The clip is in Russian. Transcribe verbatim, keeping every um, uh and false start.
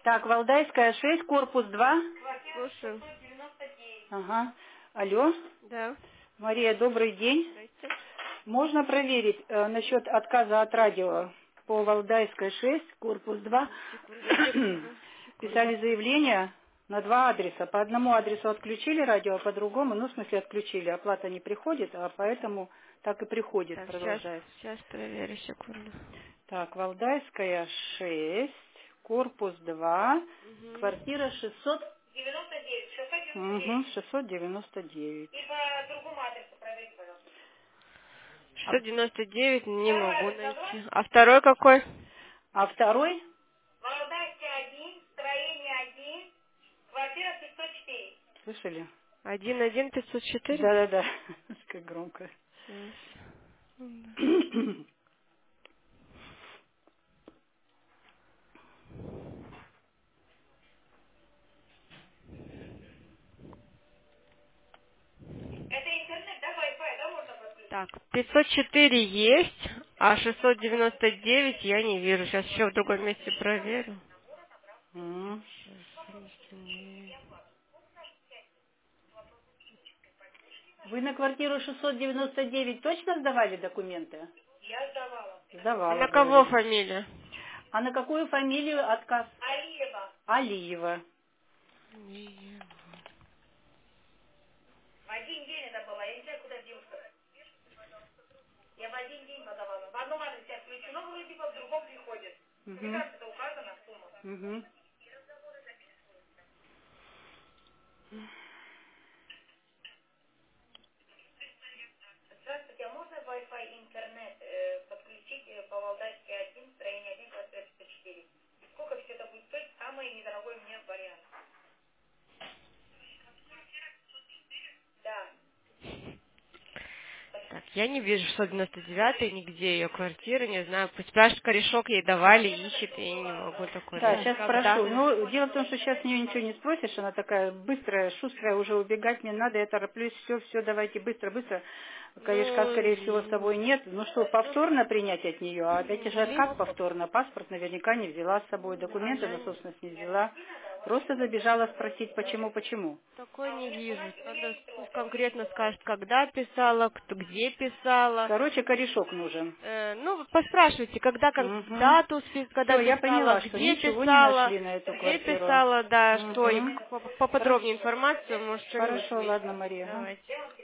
Так, Валдайская шесть, корпус два. Слушаю. Ага. Алло. Да. Мария, добрый день. Здрасте. Можно проверить э, насчет отказа от радио по Валдайской шесть, корпус два. Секунду, секунду, секунду. Писали заявление на два адреса. По одному адресу отключили радио, а по другому, ну, в смысле, отключили. Оплата не приходит, а поэтому так и приходит, Так, сейчас, продолжает. сейчас проверю, секунду. Так, Валдайская шесть, корпус два, Угу. квартира шестьсот девяносто девять. Угу, шестьсот девяносто девять. И по другому адресу проверьте, пожалуйста. А, шестьсот девяносто девять не Второй могу адрес назвать? найти. А второй какой? а второй? Валдайская один, строение один, квартира шестьсот четыре. Слышали? Один один пятьсот четыре. Да-да-да, как громко. Сейчас. Секунду. Это интернет, да, Wi-Fi, да, можно подключить? Так, пятьсот четыре есть, а шестьсот девяносто девять я не вижу. Сейчас еще в другом месте проверю. М. Сейчас, если не- Вы на квартиру шестьсот девяносто девять точно сдавали документы? Я сдавала. А Сдавала, на кого говорит. фамилия? А на какую фамилию отказ? Алиева. Алиева. В один день это было, я не знаю, куда девушка. Я в один день подавала. В одном адресе отключено, вроде бы, в другом приходит. Мне Угу. кажется, это указана сумма. Угу. Здравствуйте, а можно Wi-Fi интернет э, подключить э, по Валдайской один, строение один, квартира шестьсот четыре? И сколько все это будет стоить? Самый недорогой мне вариант. Да. Так, я не вижу шестьсот девяносто девять, нигде ее квартиры, не знаю. Пусть спрашивает, корешок ей давали, ищет, и не могу такое Да, найти. сейчас Когда? спрошу. Ну, дело в том, что сейчас с нее ничего не спросишь, она такая быстрая, шустрая, уже убегать не надо, я тороплюсь, все, все, давайте быстро, быстро. Корешка, Ну, скорее всего, с собой нет. Ну что, повторно принять от нее? А опять же, ми- как повторно? Паспорт наверняка не взяла с собой, а документы я на не- собственность не взяла. Просто забежала спросить, почему, почему. такой не вижу. Надо пусть конкретно скажет, когда писала, кто, где писала. Короче, корешок нужен. Э, ну, вы поспрашивайте, когда, как, Угу. дату, спи- когда Все, я писала, поняла, что где ничего не писала, нашли на эту где квартиру. писала, да, что, и Угу. по- Хорошо, поподробнее информацию, может, что-нибудь хорошо, есть. ладно, Мария. Ага. Давайте.